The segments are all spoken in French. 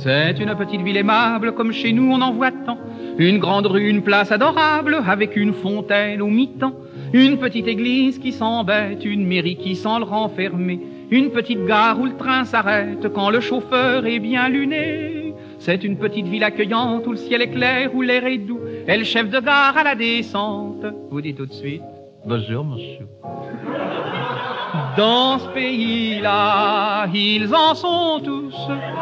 C'est une petite ville aimable, comme chez nous on en voit tant. Une grande rue, une place adorable, avec une fontaine au mi-temps. Une petite église qui s'embête, une mairie qui sent le renfermer. Une petite gare où le train s'arrête quand le chauffeur est bien luné. C'est une petite ville accueillante où le ciel est clair, où l'air est doux. Et le chef de gare à la descente vous dit tout de suite: bonjour monsieur. Dans ce pays-là, ils en sont tous.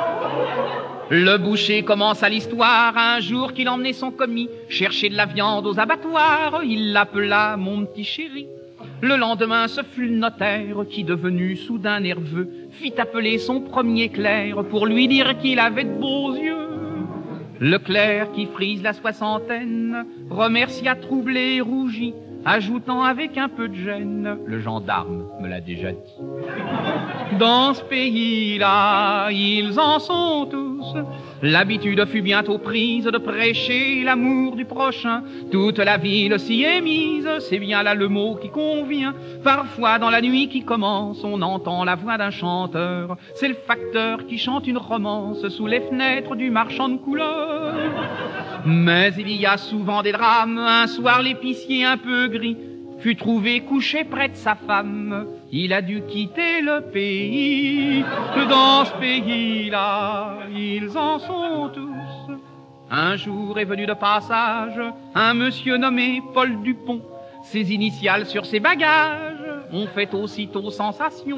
Le boucher commence à l'histoire. Un jour qu'il emmenait son commis chercher de la viande aux abattoirs, il l'appela mon petit chéri. Le lendemain, ce fut le notaire qui, devenu soudain nerveux, fit appeler son premier clerc pour lui dire qu'il avait de beaux yeux. Le clerc qui frise la soixantaine remercia troublé et rougi, ajoutant avec un peu de gêne: le gendarme me l'a déjà dit. Dans ce pays-là, ils en sont tous. L'habitude fut bientôt prise de prêcher l'amour du prochain. Toute la ville s'y est mise, c'est bien là le mot qui convient. Parfois dans la nuit qui commence, on entend la voix d'un chanteur. C'est le facteur qui chante une romance sous les fenêtres du marchand de couleurs. Mais il y a souvent des drames. Un soir l'épicier un peu gris fut trouvé couché près de sa femme. Il a dû quitter le pays. Dans ce pays-là, ils en sont tous. Un jour est venu de passage un monsieur nommé Paul Dupont. Ses initiales sur ses bagages ont fait aussitôt sensation.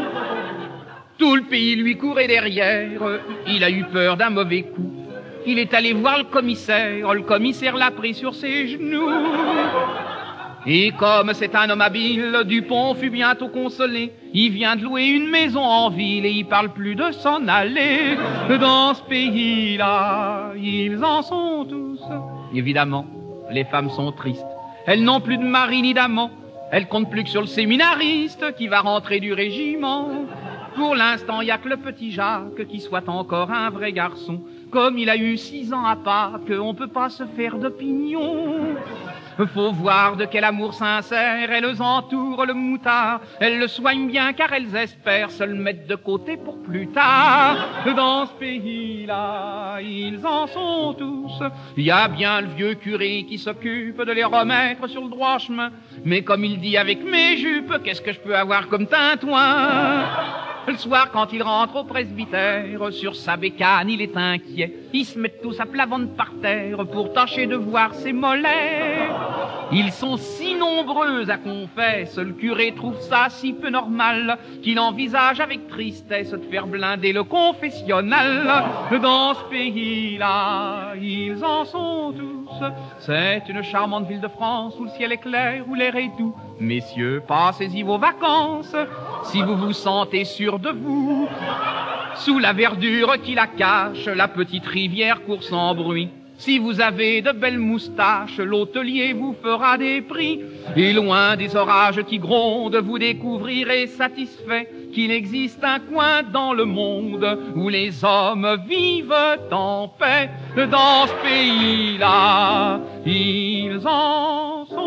Tout le pays lui courait derrière. Il a eu peur d'un mauvais coup. Il est allé voir le commissaire l'a pris sur ses genoux. Et comme c'est un homme habile, Dupont fut bientôt consolé. Il vient de louer une maison en ville et il parle plus de s'en aller. Dans ce pays-là, ils en sont tous. Évidemment, les femmes sont tristes. Elles n'ont plus de mari ni d'amant. Elles comptent plus que sur le séminariste qui va rentrer du régiment. Pour l'instant, il n'y a que le petit Jacques qui soit encore un vrai garçon. Comme il a eu 6 ans à Pâques, on peut pas se faire d'opinion. Faut voir de quel amour sincère elles entourent le moutard. Elles le soignent bien car elles espèrent se le mettre de côté pour plus tard. Dans ce pays-là, ils en sont tous. Il y a bien le vieux curé qui s'occupe de les remettre sur le droit chemin. Mais comme il dit avec mes jupes, qu'est-ce que je peux avoir comme tintouin? Le soir, quand il rentre au presbytère, sur sa bécane, il est inquiet. Ils se mettent tous à plat ventre par terre pour tâcher de voir ses mollets. Ils sont si nombreux à confesse, le curé trouve ça si peu normal qu'il envisage avec tristesse de faire blinder le confessionnal. Dans ce pays-là, ils en sont tous. C'est une charmante ville de France où le ciel est clair, où l'air est doux. Messieurs, passez-y vos vacances, si vous vous sentez sûr de vous. Sous la verdure qui la cache, la petite rivière court sans bruit. Si vous avez de belles moustaches, l'hôtelier vous fera des prix. Et loin des orages qui grondent, vous découvrirez satisfait qu'il existe un coin dans le monde où les hommes vivent en paix. Dans ce pays-là, ils en sont